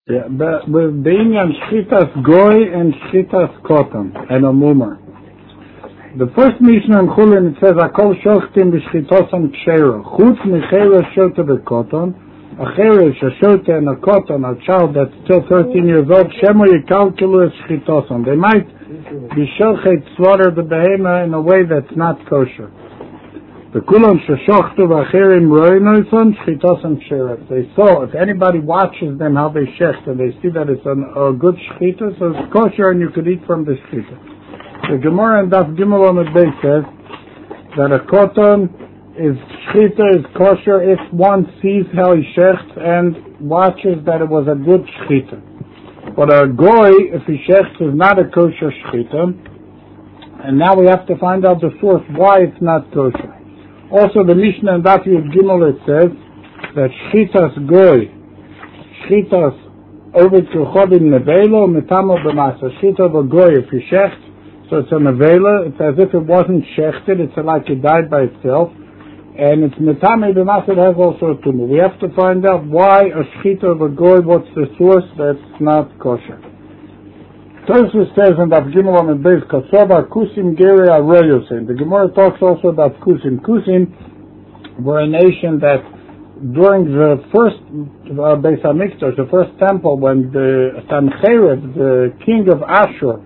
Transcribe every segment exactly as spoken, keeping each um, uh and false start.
Yeah, but with being on Shchitas Goy and Shchitas Koton and a Mumar. The first Mishnah in Chulin, it says, Akol Shochtim B'Shchitosan Kshero. Chutz Mechera Shota B'Koton. A Cheresh, a Shota and a Koton, a child that's still thirteen years old, Shemo Yikalkilu Es Shchitosan. They might be shochet, slaughter the behema in a way that's not kosher. The Kulon Sheshochtu V'Acherim Roinoison Shchitosan Kshero. They saw, if anybody watches them how they shecht and they see that it's an, a good shchita, so it's kosher and you could eat from the shchita. The Gemara in Daf Gimel Amud Beis says that a koton is shchita, is kosher if one sees how he shechts and watches that it was a good shchita. But a goy, if he shechts, is not a kosher shchita. And now we have to find out the source why it's not kosher. Also, the Mishnah in Daf Yud Gimel, it says that shchitas goy, shchitas over to chodim nevelo metamo b'masa. Shchita of a goy, if he shechts, so it's a nevela, it's as if it wasn't shechted, it's like it died by itself, and it's metame b'masa, it has also a tumor. We have to find out why a shchita of a goy, what's the source that's not kosher. Tosfos says in Daf Gimel Amud Beis, Kasova Kusim Geri Aroyosin. The Gemara talks also about Kusim. Kusim were a nation that during the first uh, Beis HaMikdash, the first temple, when the Sancherib, the king of Ashur,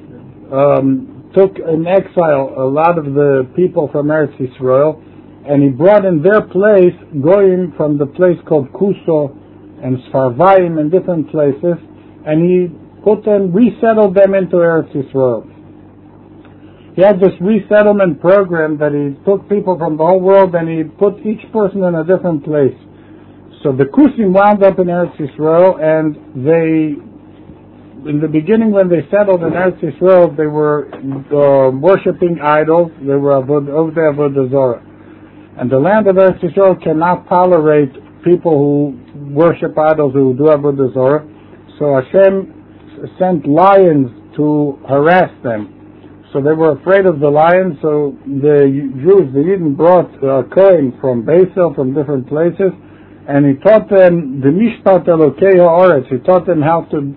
um, took in exile a lot of the people from Eretz Yisrael, and he brought in their place, going from the place called Kuso and Sfarvayim and different places, and he put them, resettled them into Eretz Yisrael. He had this resettlement program that he took people from the whole world and he put each person in a different place. So the Kusim wound up in Eretz Yisrael, and they, in the beginning when they settled in Eretz Yisrael, they were uh, worshipping idols. They were over there Avodah Zarah. And the land of Eretz Yisrael cannot tolerate people who worship idols, who do Avodah Zarah. So Hashem sent lions to harass them. So they were afraid of the lions, so the Jews, the Yidden, brought a Kohen from Beisel, from different places, and he taught them the Mishpat Elokei Ha'aretz. He taught them how to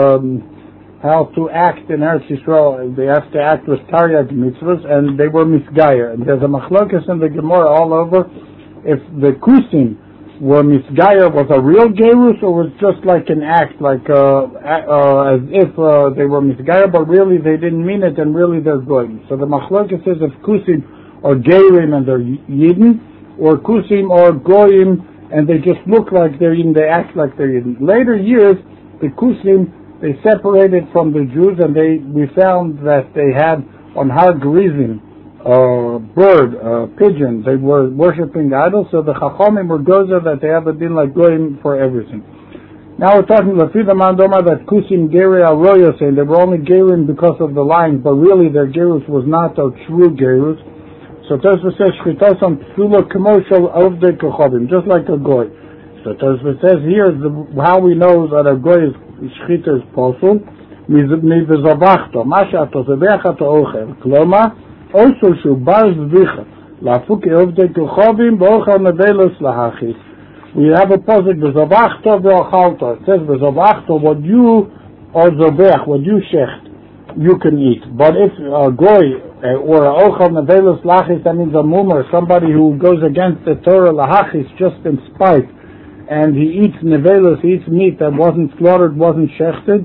um, how to act in Eretz Yisrael. They have to act with Taryag mitzvahs, and they were misgayer. And there's a machlokas in the Gemara all over if the Kusim were misgayer was a real gerus, or was just like an act, like uh, uh, as if uh, they were misgayer, but really they didn't mean it, and really they're goyim. So the machlokas says if kusim are gerim and they're yidden, or kusim are goyim and they just look like they're yidden, they act like they're yidden. Later years, the kusim, they separated from the Jews, and they we found that they had on Har Gerizim, Uh, bird, uh, pigeon, they were worshipping idols, so the Chachamim were gozer that they have a din like goyim for everything. Now we're talking Lafida Mandoma that Kusim Geri Arroyo saying they were only gerim because of the lions, but really their gerus was not a true gerus. So Tosfos says Shchitosan Psula Commercial of the Kochavim, just like a goy. So Tosfos says here the, how we know that a goy is Shchita is posul, Mivizavachto, Mashato, Zebechato Ochel, Kloma, also should bar zvicha lafuki ovdei kochavim b'ochal nevelos lahachis. We have a pasuk b'zavachto v'ochalto. It says b'zavachto, what you or zobech, what you shecht, you can eat. But if a goy or a ochal nevelos lahachis, that means a mummer, somebody who goes against the Torah lahachis just in spite, and he eats nevelos, he eats meat that wasn't slaughtered, wasn't shechted.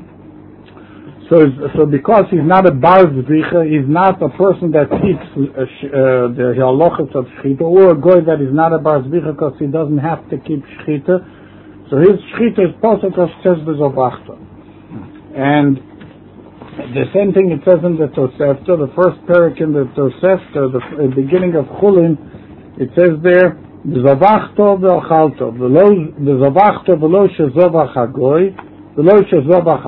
So, so because he's not a bar zvicha, he's not a person that keeps uh, uh, the halachas of shchita, or a goy that is not a bar zvicha because he doesn't have to keep shchita. So his shchita is possible because it says b'zavachta. And the same thing it says in the Tosefta, the first parak in the Tosefta, the, the beginning of Chulin, it says there, b'zavachta v'ochalta, b'zavachta v'lo shezovach hagoy, not if a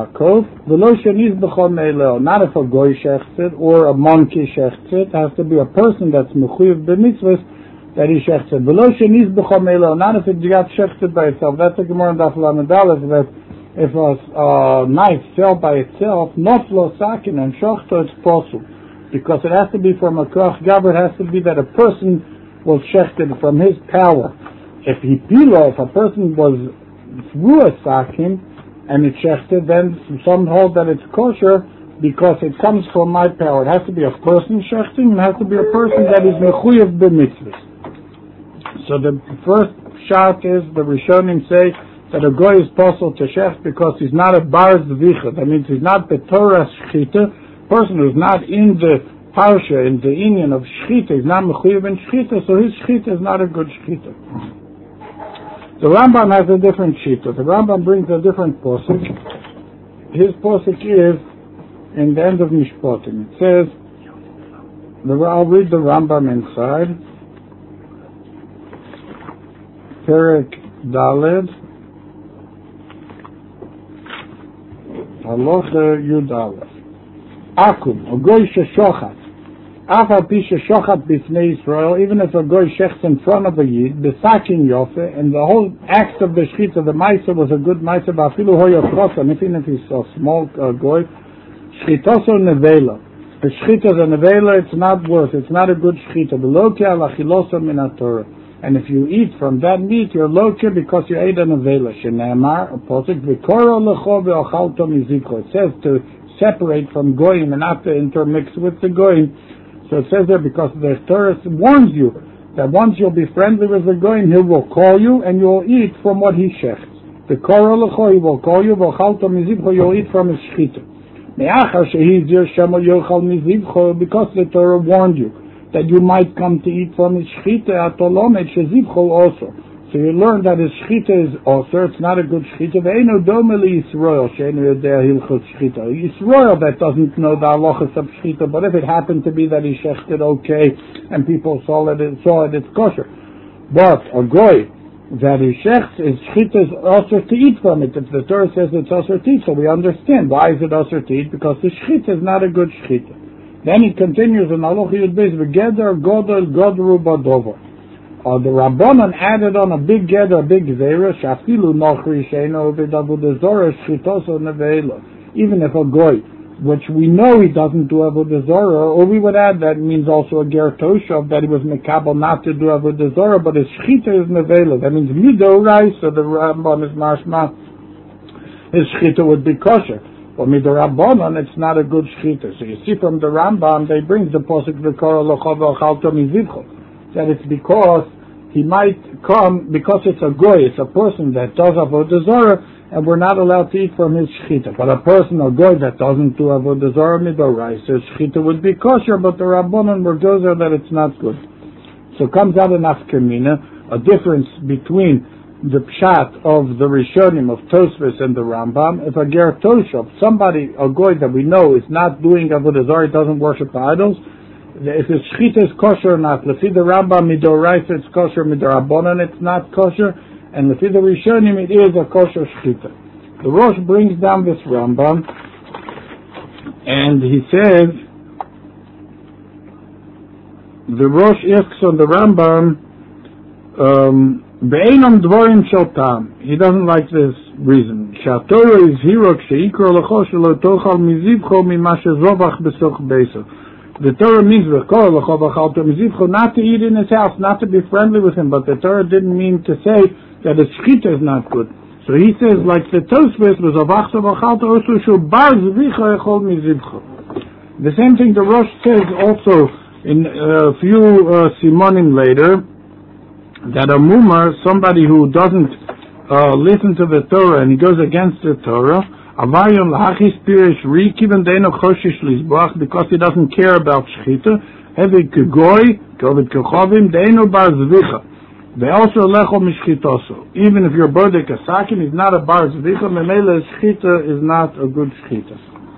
goy shechts it or a monkey shechts it. It has to be a person that's mechuyev b'mitzvahs that he shechts it. Not if it got shechted by itself. That's the Gemara in Daf Lamed Aleph, that if a uh, knife fell by itself, noflo sakin and shochto, it's possible, because it has to be from a koach gaber. It has to be that a person was shechted from his power. If he pilo, if a person was through a sakin, and it's shechted, then some hold that it's kosher because it comes from my power. It has to be a person shechting, and it has to be a person that is mechuyev b'mitzvahs. So the first shot is the Rishonim say that a goy is possible to shecht because he's not a bar zvicha. That means he's not the Torah shchita. Person who's not in the parsha, in the inyan of shchita, he's not mechuyev in shchita, so his shchita is not a good shchita. The Rambam has a different shita. The Rambam brings a different posuk. His posuk is in the end of Mishpatim. It says, the, I'll read the Rambam inside. Perek Daled, Halacha Yud Aleph. Akum, a goy sheshochat. Afal pi sheshochat b'fnei Yisrael, even if a goy shechts in front of a yid, b'sakin yofe, and the whole act of the shchita, the ma'aser was a good ma'aser, ba'afilu hoyo chotan, even if he's a small uh, goy, shchitoso nevela. The shchita is a nevela, it's not worth, it's not a good shchita. Beloke al achiloso min haTorah. And if you eat from that meat, you're loke because you ate a nevela. Shene'amar, a posuk, v'koro lecho ve'ochalto mizikro. It says to separate from goyim and not to intermix with the goyim. So it says there because the Torah warns you that once you'll be friendly with the goyim, he will call you and you'll eat from what he shechts. The koro lecho, he will call you, ve'ochalto mizikro, you'll eat from his shchita. Me'achar shehizir shemo yochal mizikro, because the Torah warned you that you might come to eat from his shchita atolomet shezivchol also. So you learn that his shchita is also, it's not a good shchita. Ve'eno domeli Yisroel she'enu yodea hilchot shchita. Yisroel that doesn't know the halachas of shchita, but if it happened to be that he shechted okay and people saw it, saw it, it's kosher. But a goy that he shechts, his shchita is also to eat from it. If the Torah says it's also to eat, so we understand why is it also to eat, because the shchita is not a good shchita. Then he continues in Halacha Yud Beis, v'geder godel godru badover. Uh, the Rabbanan added on a big geder, a big zera, shafilu nochri sheino v'davudah zorah shchitoso neveila. Even if a goy, which we know he doesn't do avodah zorah, or we would add that means also a ger toshov, that he was mekabel not to do avodah zorah, but his shchita is neveila. That means midorai, so the Rabban is mashma, his shchita would be kosher. But midorabanan, it's not a good shchita. So you see from the Rambam, they bring the posuk v'koro locho v'ochalto mizivcho, that it's because he might come, because it's a goy, it's a person that does avodah zarah, and we're not allowed to eat from his shchita. But a person, a goy that doesn't do avodah zarah midorai, so his shchita would be kosher, but the Rabbanan were gozer that it's not good. So comes out an afkamina, a difference between the pshat of the Rishonim of Tosfos and the Rambam. If a ger toshov, somebody, a goy that we know is not doing avodah zarah, doesn't worship the idols, if his shchita is kosher or not, lefi the Rambam midoraisa it's kosher, midorabanan it's not kosher, and lefi the Rishonim it is a kosher shchita. The Rosh brings down this Rambam, and he says, the Rosh asks on the Rambam, um, Be'enam dvorim shel tam. He doesn't like this reason. Sha'torah is hero ksheikro lecho shelo tochal mizivcho mima shezovach besoch beso. The Torah means v'kol lecho v'chalto mizivcho, not to eat in his house, not to be friendly with him, but the Torah didn't mean to say that his shchita is not good. So he says, like the Tosfos was avachso v'chalto also shu bar zvicha echol mizivcho. The same thing the Rosh says also in a few uh, simonim later, that a mumar, somebody who doesn't uh, listen to the Torah and he goes against the Torah, avayom lahachis pirish ri kiven deino choshish lizbach, because he doesn't care about shchita, hevi kegoy kovid kechovim deino bar zvicha. They also lecho mishchitoso. Even if you're bodek asakim, he's not a bar zvicha, memele shchita is not a good shchita.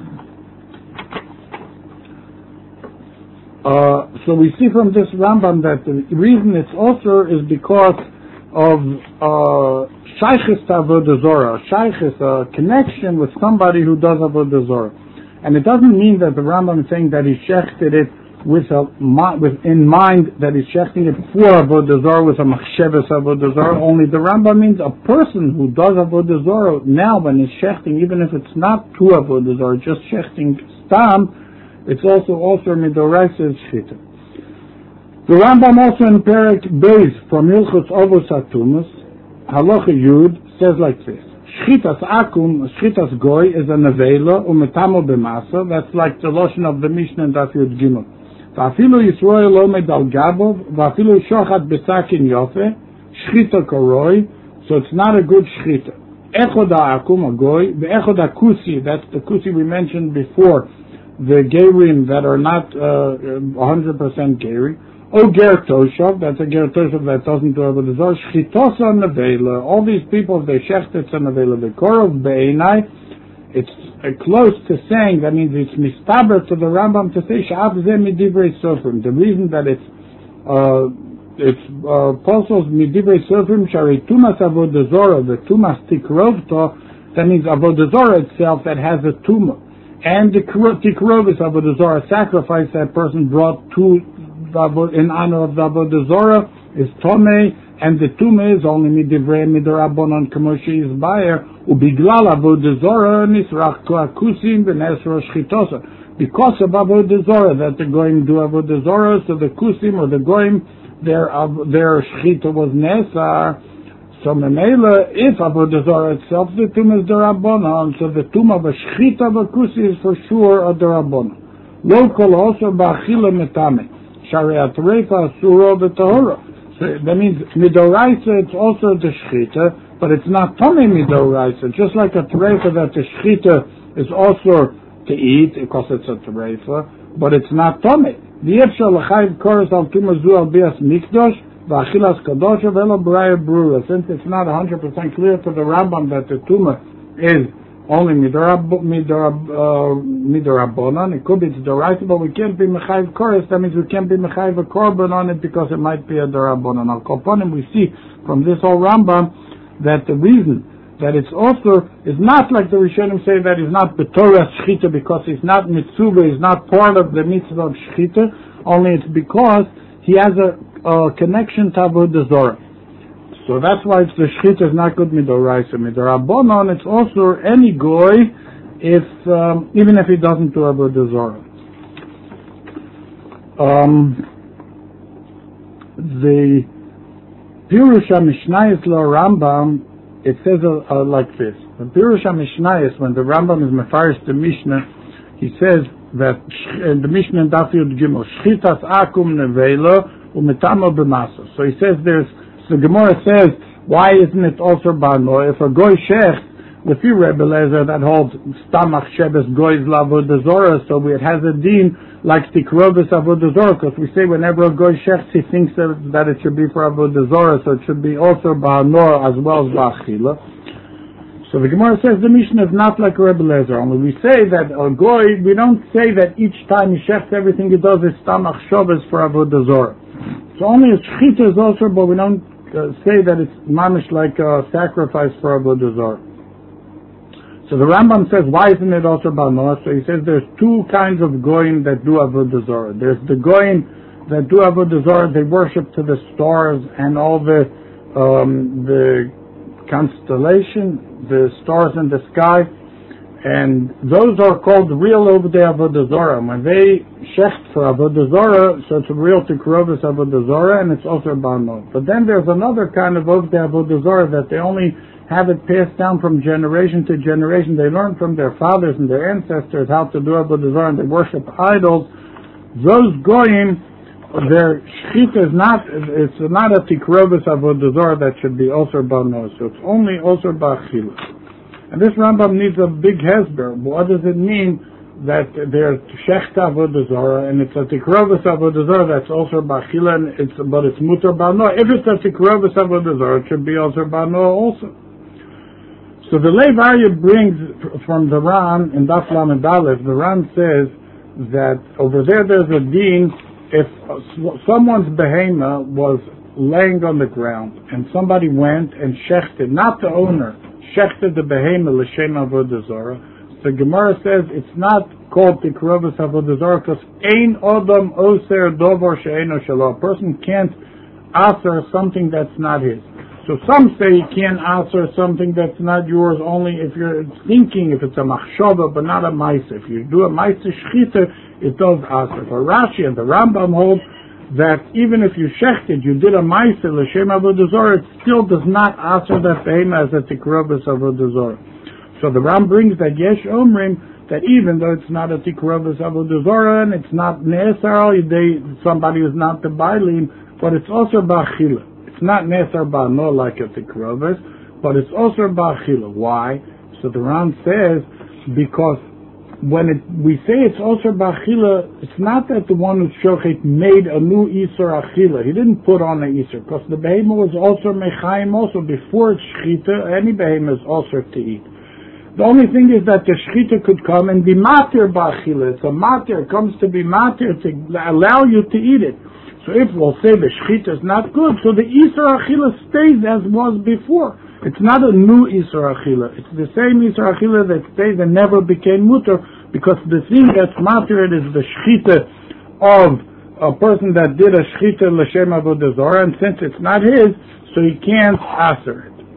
Uh, so we see from this Rambam that the reason it's also is because of shaychus to avodah zarah, shaychus, a connection with somebody who does avodah zarah, and it doesn't mean that the Rambam is saying that he shechted it with a with in mind that he's shechting it for avodah zarah with a machshavas avodah zarah. Only the Rambam means a person who does avodah zarah now when he's shechting, even if it's not to avodah zarah, just shechting stam. It's also also midoraisa shchita. The Rambam also in Perek Beis from Hilchos Ovos Hatumas, Halacha Yud, says like this: Shchitas akum, shchitas goy is a nevela umetamo b'masa. That's like the lotion of the Mishnah and Daf Yud Gimel. Va'afilu Yisroel omed al gabov, va'afilu shochat b'sakin yofe, shchita koroi. So it's not a good shchita. Echod ha'akum a goy, ve'echod ha'kusi. That's the kusi we mentioned before. The gerim that are not uh, one hundred percent geri. O ger toshav, that's a ger toshav that doesn't do avodah zarah. Shchitosa nevela. All these people, they shechtetz a nevela. The korov be'enai. It's uh, close to saying, that means it's mistaber to the Rambam to say sha'af zeh midivrei sofrim. The reason that it's uh, it's uh, apostles midivrei sofrim shari tumas avodah zarah, the tumas tikrovto. That means avodah zarah itself that has a tumah. And the tikrovis avodah zarah sacrifice that person brought to in honor of the avodah zarah is tomei, and the tumah is only midivrei midorabonon kamoshi isbayer ubiglal avodah zarah nisrach koakusim v'nesra shchitosa. Because of avodah zarah that the goyim do avodah zarah, so the kusim or the goyim their their shchita was nesar. So memela, if avodah zarah itself the tumah is dorabonon, so the tumah of a shchita of a kusi is for sure a dorabonon. Local also ba'achila metame. Shariat Reifa Suro B'Tahora. So that means Midoraisa, it's also the Shchita, but it's not Tomei Midoraisa. Just like a Terefa that the Shchita is also to eat, because it's a Terefa, but it's not Tomei. The Yefshal L'chayv Koros Al Tuma Zu Al Bias Mikdosh, V'Achilas Kadosha V'Elo Braya Brura. Since it's not one hundred percent clear to the Rambam that the Tuma is only midorab, midorab, uh, midorabonon. It could be it's doraita, but we can't be mechayiv koros. That means we can't be mechayiv a korban on it because it might be a dorabonon. Al kolponim, we see from this whole Rambam that the reason that it's also is not like the Rishonim say that he's not b'torah shchita because he's not mitzvah, he's not part of the mitzvah of shchita. Only it's because he has a, a connection to avodah zarah. So that's why it's the shchita is not good midoraisa. Midorabonon, it's also any goy, if um, even if he doesn't do avodah zarah. Um, the Pirush HaMishnayos lo Rambam, it says uh, uh, like this. The Pirush HaMishnayos, when the Rambam is mefarish the Mishnah, he says that in the Mishnah in Daf Yud Gimel, shchitas akum nevela umetamo b'masa. So he says there's. So Gemara says, why isn't it also Bano? If a goy shech, the few Rebbe Lezer that holds stamach shebes goy's lavodah zorah, so it has a deen like tikrovis avodah zorah, because we say whenever a goy shech, he thinks that, that it should be for avodah zorah, so it should be also Bano as well as Bachila. So the Gemara says the Mishnah is not like Rebbe Lezer, only we say that a goy, we don't say that each time he shechs everything he does is stamach shebes for avodah zorah. So only a shchita is also, but we don't Uh, say that it's mamish like a sacrifice for avodah zarah. So the Rambam says, why isn't it also Bano? So he says there's two kinds of goyim that do avodah zarah. There's the goyim that do avodah zarah, they worship to the stars and all the um, the constellation, the stars in the sky, and those are called real Ovdei Avodah Zarah. When they shecht for Avodah Zarah, so it's a real Tikrovis Avodah Zarah, and it's also Bano. But then there's another kind of Ovdei Avodah Zarah that they only have it passed down from generation to generation. They learn from their fathers and their ancestors how to do Avodah Zarah, and they worship idols. Those goyim, their shchita is not, it's not a Tikrovis Avodah Zarah that should be also Bano. So it's only also Ba'achila. And this Rambam needs a big hesber. What does it mean that there's shechta avodah zarah and it's a tikrovis avodah zarah that's also b'achila, and it's but it's mutar bano? If it's a tikrovis avodah zarah, it should be also bano also. So the Lev Aryeh brings from the Ran in Daf Lamed Aleph. The Ran says that over there there's a deen if someone's behema was laying on the ground and somebody went and shechted, not the owner, shechted the behema l'shem avodah zarah. The Gemara says it's not called tikrovis avodah zarah because ein odom oser dovar she'eno shelo. A person can't answer something that's not his. So some say you can't answer something that's not yours only if you're thinking, if it's a machshava, but not a ma'aseh. If you do a ma'aseh shchita, it does answer. For Rashi and the Rambam hold that even if you shechted, you did a ma'aser l'shem avodah zarah, it still does not answer that behema as a tikrobus avodah zarah. So the Ram brings that yesh omrim, that even though it's not a tikrobus avodah zarah and it's not ne'esar they somebody who's not the bailim, but it's also ba'achila. It's not ne'esar ba'no like a tikrobus, but it's also ba'achila. Why? So the Ram says because when it, we say it's also ba'achila, it's not that the one who shochet made a new isur achila. He didn't put on an isur, because the behema was also mechaim also before it's shchita. Any behema is also to eat. The only thing is that the shchita could come and be matir ba'achila. It's a matir, it comes to be matir to allow you to eat it. So if we'll say the shchita is not good, so the isur achila stays as was before. It's not a new isur achila. It's the same isur achila that stays and never became mutter, because the thing that's matir is the shchita of a person that did a shchita l'shem avodah zarah, and since it's not his, so he can't aser it.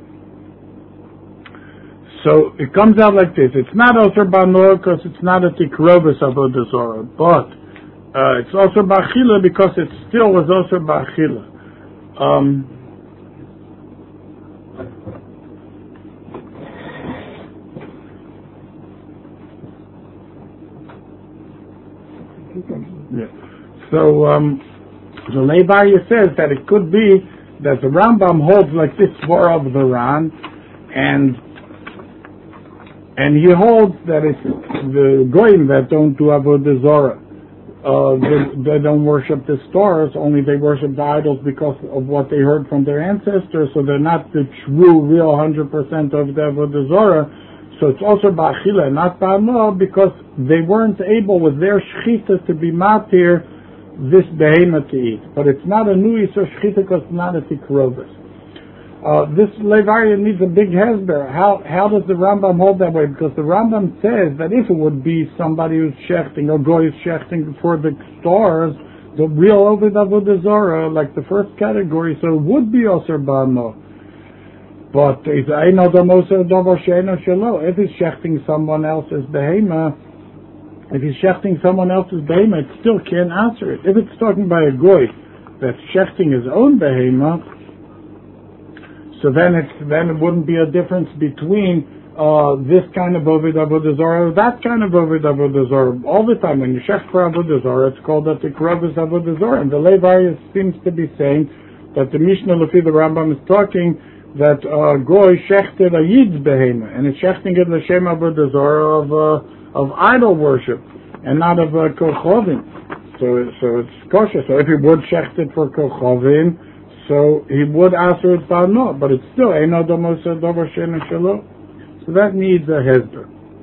So it comes out like this. It's not also ba'nor because it's not a tikrobus avodah zarah, but uh, it's also ba'achila because it still was also ba'achila. Um, yeah. So, um, so Leibaya says that it could be that the Rambam holds like this for of the Ran, and And he holds that it's the goyim that don't do avodah zarah. Uh, they, they don't worship the stars, only they worship the idols because of what they heard from their ancestors, so they're not the true, real one hundred percent of the avodah zarah. So it's also ba'achila, not ba'ano, because they weren't able with their shchita to be matir this behema to eat. But it's not a new isur shchita because it's not a tikrovus. Uh, this Leivaya needs a big hesber. How how does the Rambam hold that way? Because the Rambam says that if it would be somebody who's shechting, or goy is shechting for the stars, the real Ovid Avodah Zarah, like the first category, so it would be Osir Ba'ano. But if he's shechting someone else's behema, if he's shechting someone else's behema, it still can't answer it. If it's talking by a goy that's shechting his own behema, so then it's then it wouldn't be a difference between uh, this kind of Ovid Avodah Zarah or that kind of Ovid Avodah Zarah. All the time when you shech for Avodah Zarah, it's called a Tikrobus Avodah Zarah. And the Levi seems to be saying that the Mishnah Lefi the Rambam is talking that uh, Goy shechted a Yid's behema, and it's shechting it l'shem Avodah Zarah of uh, of idol worship and not of uh, Kochovim. So so it's kosher. So if he would shecht it for Kochovim, so he would answer it ba'no, but it's still eino domos dover shenu shelo. So that needs a hesder.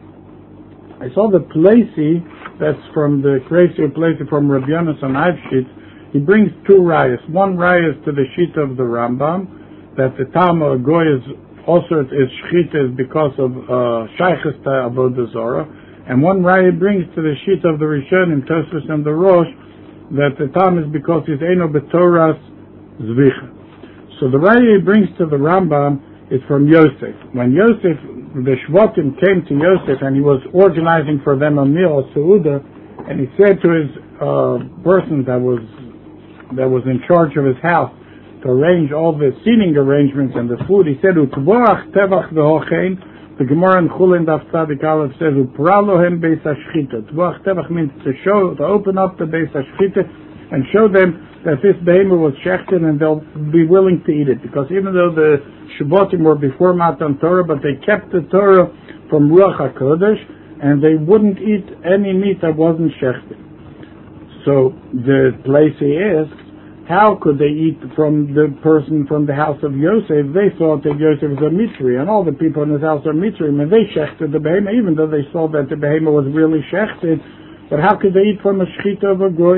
I saw the Placey, that's from the Kreisio Placey from Rabbi Yonasan Eivshitz. He brings two rayas. One raya is to the sheet of the Rambam, that the Tama Goy is also is shchita is because of shaychus to avodah zarah, and one raya brings to the sheet of the Rishonim, Tosfos and the Rosh, that the Tama is because he's eino betoras Zvicha. So the raya he brings to the Rambam is from Yosef. When Yosef, the Shvatim came to Yosef and he was organizing for them a meal, a seuda, and he said to his uh, person that was that was in charge of his house to arrange all the seating arrangements and the food, he said, "U'kvoach tevach v'hochein." The Gemara in Chulin Daf Tzadik Aleph says, "U'pralohem beis hashchita." Tvoach tevach means to show, to open up the beis hashchita and show them that this behemah was shechted and they'll be willing to eat it. Because even though the Shabbatim were before Matan Torah, but they kept the Torah from Ruach HaKodesh, and they wouldn't eat any meat that wasn't shechted. So the place he asks, how could they eat from the person from the house of Yosef? They thought that Yosef was a Mitzri, and all the people in his house are Mitzri, and they shechted the behemah, even though they saw that the behemah was really shechted. But how could they eat from a shechita of a goy?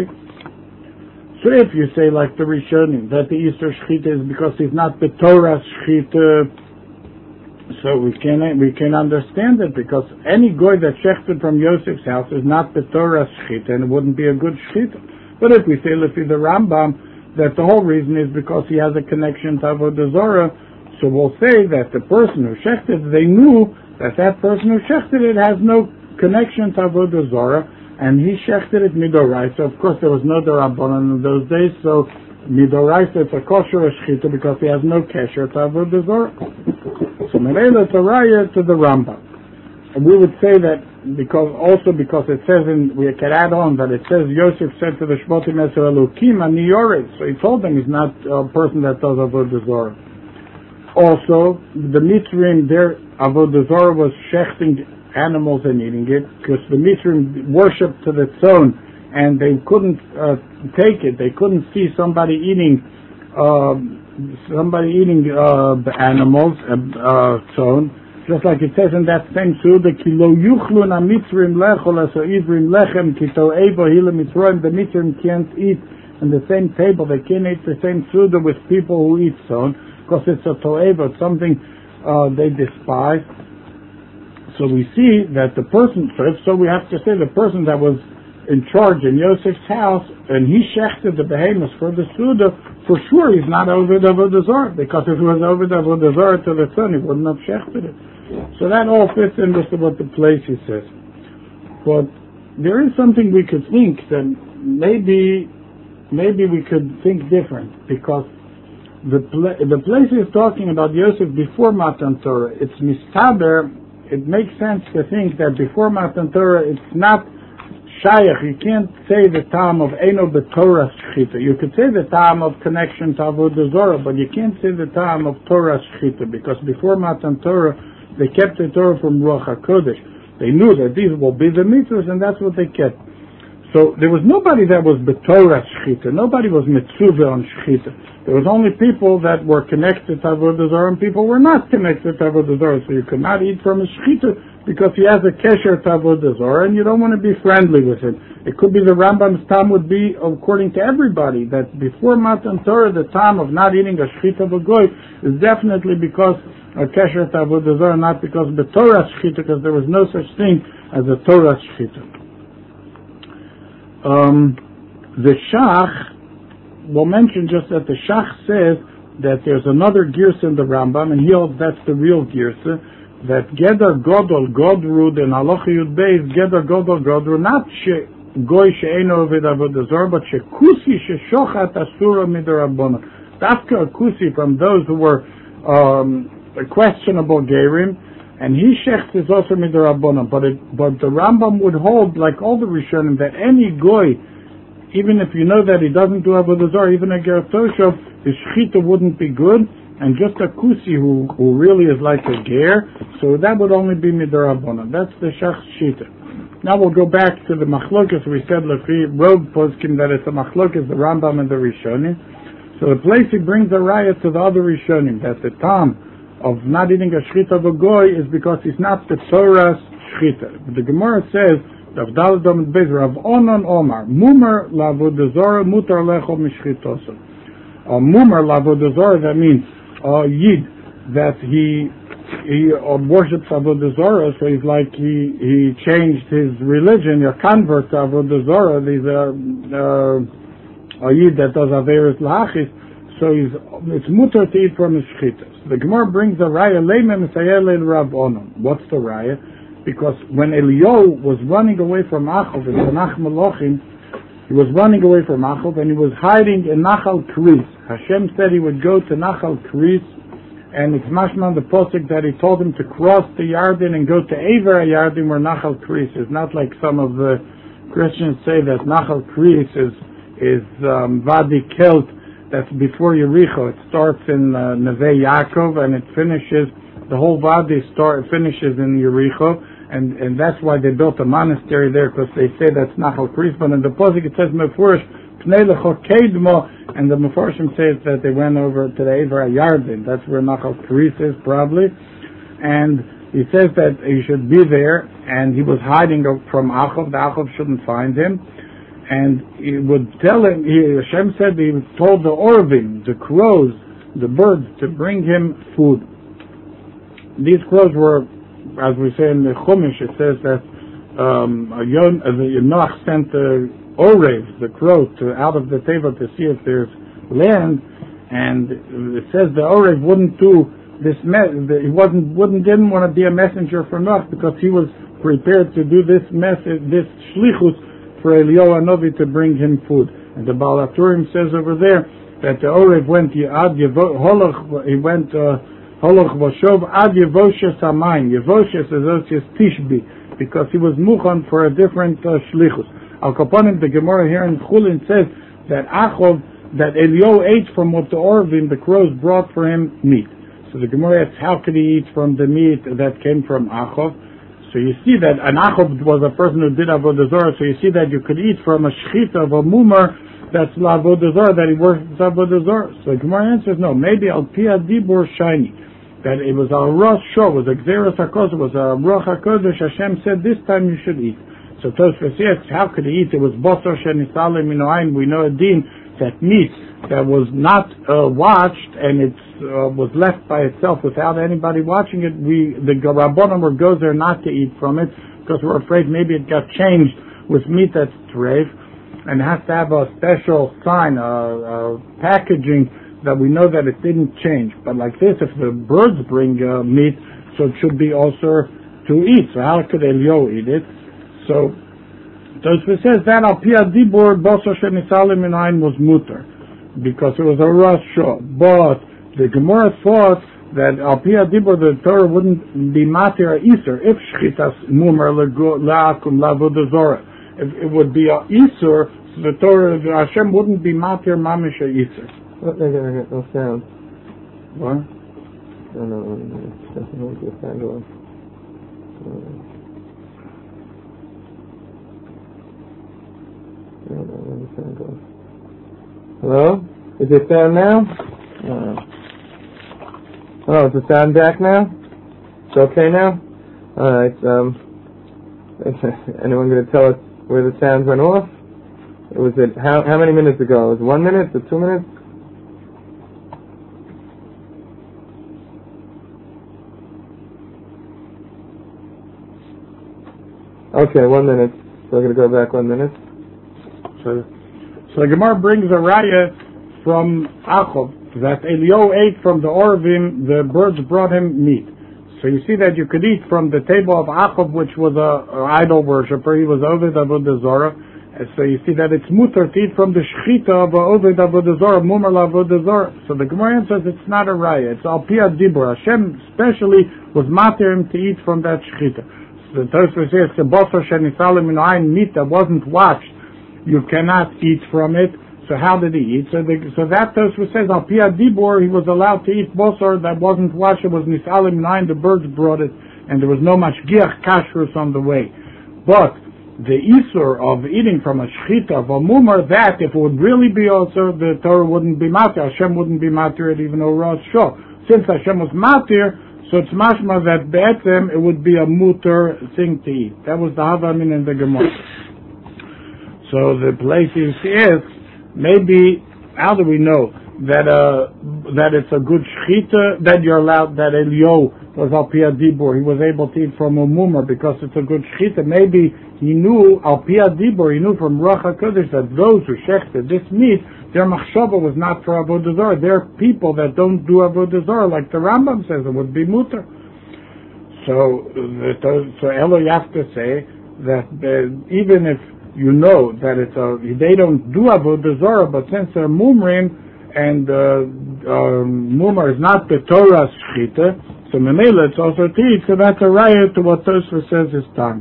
So if you say like the Rishonim, that the Easter Shechita is because he's not the Torah Shechita, so we can we can understand it, because any goy that shechted from Yosef's house is not the Torah Shechita, and it wouldn't be a good Shechita. But if we say, let's see the Rambam, that the whole reason is because he has a connection to Avodah Zarah, so we'll say that the person who shechted, they knew that that person who shechted it has no connection to Avodah Zarah, and he shechted it midoraisa. Of course, there was no derabanan in those days, so midoraisa it's a kosher shechita because he has no kesher to avodah zarah. So Merela Torah to the Rambam. And we would say that because also because it says in, we can add on that it says Yosef said to the Shmotim Eser Elokim Ani Yored. So he told them he's not a person that does avodah zarah. Also, the Mitzrim, their avodah zarah was shechting animals and eating it because the Mitzrim worshipped to the tzon and they couldn't uh, take it. They couldn't see somebody eating uh, somebody eating uh, the animals uh, tzon. Just like it says in that same surah, "Kilo yuchlun amitzrim lechol aso ivrim lechem kito ebo hila mitzrayim." The mitzrim can't eat in the same table. They can't eat the same surah with people who eat son, because it's a toeva, it's something uh, they despise. So we see that the person, so we have to say the person that was in charge in Yosef's house, and he shechted the behemoths for the Suda, for sure he's not over the Avodah Zarah, because if he was over the Avodah Zarah to the son, he wouldn't have shechted it. So that all fits in with what the place he says. But there is something we could think that maybe maybe we could think different, because the pla- the place is talking about Yosef before Matan Torah. It's mistaber. It makes sense to think that before Matan Torah, it's not Shayach. You can't say the time of Eno B'Torah Shechita. You could say the time of connection to Avodah Zarah, but you can't say the time of Torah Shechita, because before Matan Torah, they kept the Torah from Ruach HaKodesh. They knew that these will be the mitzvahs, and that's what they kept. So there was nobody that was B'Torah Shechita. Nobody was Mitzuvah on Shechita. There was only people that were connected to Avodah Zarah, and people were not connected to Avodah Zarah. So you could not eat from a Shechita, because he has a kesher to Avodah Zarah, and you don't want to be friendly with him. It could be the Rambam's time would be, according to everybody, that before Matan Torah, the time of not eating a Shechita B'Goy is definitely because a kesher to Avodah Zarah, not because the Torah Shechita, because there was no such thing as a Torah Shechita. Um, the Shach, we'll mention just that the Shach says that there's another Girsa in the Rambam, and he holds that's the real Girsa, that Gedar Godol Godrud and Halacha Yud Beis Gedar Godol Godrud, not she Goy she'eino ovid avodah zarah, but she Kusi she'shochat asura midrabanan. Dafka a Kusi from those who were um, questionable Gerim, and he shechts is also midrabanan. But it, but the Rambam would hold, like all the Rishonim, that any Goy, even if you know that he doesn't do avodah zarah, even a Ger Toshov, his shechita wouldn't be good. And just a kusi who, who really is like a ger, so that would only be midarabona. That's the shach shita. Now we'll go back to the machlokas. We said lefi robe poskim that it's a machlokas, the Rambam and the Rishonim. So the place he brings the raya to the other Rishonim, that the time of not eating a shchita v'goy is because he's not the Torah's shchita. The Gemara says, Rav Dam Beis Rav Onan Omar Mumer la'avodah zarah mutar lecho mishchitoso. A mumer la'avodah zarah, that means Uh, Yid, that he he uh, worships Avodah Zarah, so he's like he he changed his religion, a convert to Avodah Zarah. He's a, uh, a Yid that does Averis Lahachis, so he's it's mutar to eat from his shchitas. The Gemara brings the raya Leimem Sayel Rav Onan. What's the raya? Because when Eliyahu was running away from Achov in Tanach Malachim, he was running away from Achov and he was hiding in Nachal Kris. Hashem said he would go to Nachal Kris, and it's mashma the posuk that he told him to cross the Yarden and go to Aver Yarden where Nachal Kris is. Not like some of the Christians say that Nachal Kris is is um, Vadi Kelt, that's before Yericho. It starts in uh, Neve Yaakov and it finishes, the whole Vadi start finishes in Yericho. And and that's why they built a monastery there, because they say that's Nachal Kris. But in the posuk it says Mefurish Pnei Lecho Kedmo, and the Mefarshim says that they went over to the Aver Yarden. That's where Nachal Kris is probably. And he says that he should be there, and he was hiding from Achov. The Achov shouldn't find him, and he would tell him. He, Hashem said he told the Orvim, the crows, the birds, to bring him food. These crows were, as we say in the Chumash, it says that um, Yon, uh, the Noach sent the Orev, the crow, to out of the table to see if there's land, and it says the Orev wouldn't do this. Me- the, he wasn't, wouldn't, didn't want to be a messenger for Noach because he was prepared to do this message, this shlichus for Eliyahu Hanavi to bring him food. And the Baal HaTurim says over there that the Orev went Ad Holach, he went Holach Vashov Ad Yevoshes Hamayim. Yevoshes is Osius Tishbi, because he was muchan for a different uh, shlichus. Al Kaponim, the Gemara here in Chulin says that Achov, that Eliyahu ate from what the Orvim, the crows, brought for him meat. So the Gemara asks, how could he eat from the meat that came from Achov? So you see that an Achov was a person who did Avodah Zarah, so you see that you could eat from a shchita of a mumar that's la Avodah Zarah, that he worships Avodah Zarah. So the Gemara answers, no, maybe Al Pi Adibur Shiny, that it was a Rosh Shor, was a Gzeras HaKos, it was a Ruach HaKodesh, Hashem said, this time you should eat. So Tosfos asks, how could he eat? It was Bosor Shenisale Minoain, we know a din that meat that was not uh, watched and it uh, was left by itself without anybody watching it, we the Rabbanim were goes there not to eat from it because we're afraid maybe it got changed with meat that's treif and has to have a special sign, uh, uh, packaging that we know that it didn't change. But like this, if the birds bring uh, meat, so it should be also to eat. So how could Eliyahu eat it? So So it says that Al Pi Adibur Bosor Shenisale Minayin was mutar, because it was a Rosh Shor. But the Gemara thought that Al Pi Adibur, the Torah wouldn't be matir Isur if Shchitas Mumar La'akum La'avodah Zorah. If it would be a Isur, so the Torah, the Hashem wouldn't be matir Mamish Isur. What? They're gonna get no sound. What? No, no, no, no. It's sound going. Hello? Is it sound now? Uh, oh, is the sound back now? It's okay now? Alright, um, anyone going to tell us where the sound went off? It was it, how, how many minutes ago? Was it one minute or two minutes? Okay, one minute. So we're going to go back one minute. So, so the Gemara brings a raya from Achov that Eliyahu ate from the Orvim, the birds brought him meat. So you see that you could eat from the table of Achov, which was a, a idol worshiper. He was Oved Avodah Zorah. And so you see that it's mutar to eat from the shchita of Oved Avodah Zorah, Mumar Avodah Zorah. So the Gemara says it's not a raya. It's Al Pi Adibur. Hashem especially was matir him to eat from that shchita. So the Tosfos says the Bosor Shenisale Minayin, meat that wasn't watched, you cannot eat from it. So how did he eat? So, the, so that Tosfos says, Al Pi Adibur, he was allowed to eat bosor that wasn't washed. It was Nisalim nine, the birds brought it, and there was no mashgiach kashrus on the way. But the isur of eating from a shchita, of a mumar, that, if it would really be also, the Torah wouldn't be matir. Hashem wouldn't be matir it even though Rosh Shor. Since Hashem was matir, so it's mashma that be'etzem, it would be a mutar thing to eat. That was the Havamin and the Gemara. So the place is, is maybe, how do we know that uh, that it's a good shchita, that you're allowed, that Eliyahu was Al Pi Adibur, he was able to eat from a mumar because it's a good shchita. Maybe he knew, Al Pi Adibur, he knew from Ruach HaKodesh that those who shechted this meat, their machshava was not for Avodah Zarah. They're people that don't do Avodah Zarah, like the Rambam says, it would be mutar. So, so Elo, you have to say that uh, even if you know that it's a, they don't do Avodah Zarah, but since they're mumrim, and uh, uh, mumar is not the Torah's shchita, so memela it's also to eat, so that's a raya to what Tosfos says is time.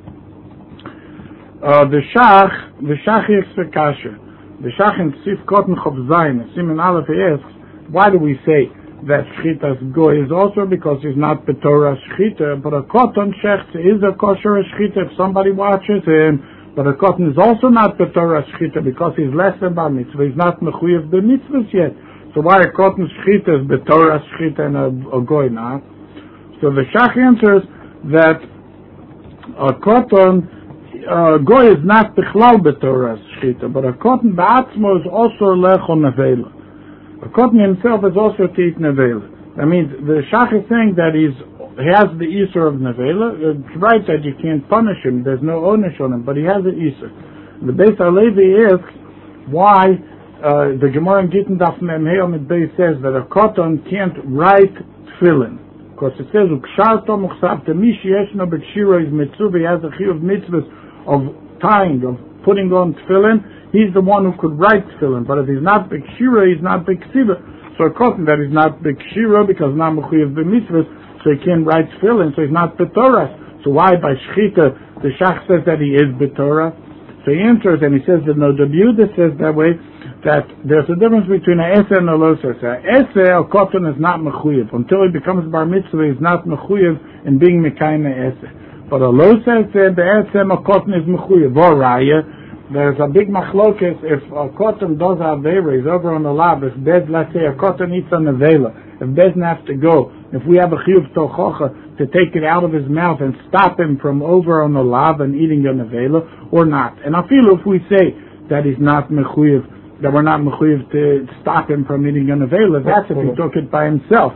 Uh, the Shach, the Shach asks a kasha. The Shach in Sif Kotten Chof Zayin, Siman Aleph, he asks, why do we say that shchita's goy is also because he's not the Torah shchita, but a cotton shech is a kosher shchita if somebody watches him. But a cotton is also not the Torah shchita because he's less than bar mitzvah. He's not mechuyev the mitzvahs yet. So why a cotton shchita is the Torah shchita and a, a goy not? So the Shach answers that a cotton uh, goy is not bichlal the Torah shchita, but a cotton ba'atzmo is also lechol nevela. A cotton himself is also to eat nevela. That means the Shach is saying that he's he has the Isur of Nevela. It's right that you can't punish him. There's no onish on him, but he has the Isur. The Beis HaLevi asks why uh, the Gemara in Gittin Daf Mem Heyom Beis says that a cotton can't write tefillin. because it says, Uksharto muchsavta, mishi yeshno b'kshiro is mitzvah, he has a chiyuv mitzvahs of tying, of putting on tefillin. He's the one who could write tefillin, but if he's not b'kshiro, he's not b'ksiva. So according that he's not b'kshiro, because not mechuyev b'mitzvahs, so he can't write tefillin, so he's not b'torah. So why by shchita, the shach says that he is b'torah? So he answers, and he says that no, the Yehuda says that way, that there's a difference between a ese and a lo ese. A ese, a koton, is not mechuyev. Until he becomes bar mitzvah, he's not mechuyev in being mekayim ese. But a lo ese, the ese, a koton is mechuyev. Or raya, there's a big machlokes, if a koton does avera, he's over on the lab, if Bez, let's say a koton eats on the vela, if Bez has to go, if we have a chiyuv tochocha to take it out of his mouth and stop him from over on the lab and eating on the vela, or not. And I feel if we say that he's not mechuyev, that we're not mechuyev to stop him from eating an avela, that's if he took it by himself.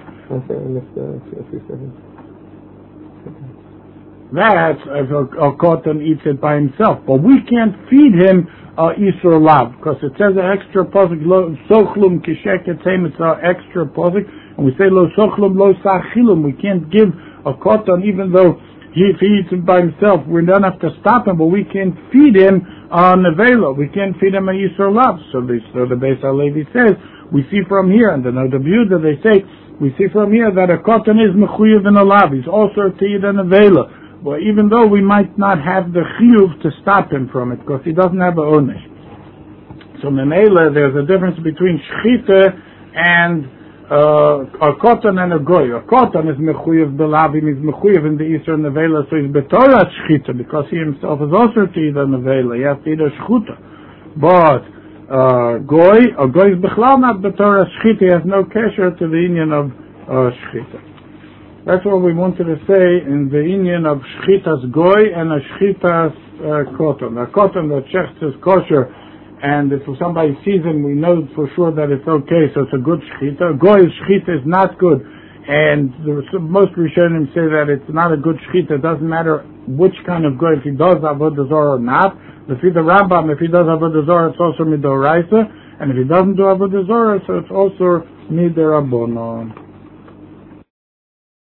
That's if a, a koton eats it by himself. But we can't feed him uh, isur lav, because it says an extra posik, lo sochlum kishek etzem, it's an extra posik, and we say lo sochlum lo sachilum, we can't give a koton even though he, if he eats it by himself, we don't have to stop him, but we can feed him on uh, nevela. We can't feed him a yisur lav. So, the, so the Beis HaLevi says, we see from here, and the Noda B'Yehuda, they say, we see from here that a koton is mechuyev in a lav. He's also to eat a nevela. But even though we might not have the chiyuv to stop him from it, because he doesn't have a onesh. So memela, there's a difference between shchita and Uh, a koton and a goy. A koton is mechuyev belavim, is mechuyev in the Isur nevela, so he's betorah shchita, because he himself is also to eat a nevela. He has to eat a shchuta. But uh, goy, a goy is bechlal not betorah shchita. He has no kesher to the union of uh, shchita. That's what we wanted to say in the union of shchitas goy and a shchitas uh, koton. A koton that checks is kosher, and if somebody sees him, we know for sure that it's okay, so it's a good shchita. Goy's shchita is not good, and the, most Rishonim say that it's not a good shchita. It doesn't matter which kind of goy, if he does avodah zarah or not. If he the Rambam, if he does avodah zarah, it's also midoraisa, and if he doesn't do avodah zarah, so it's also midirabonon.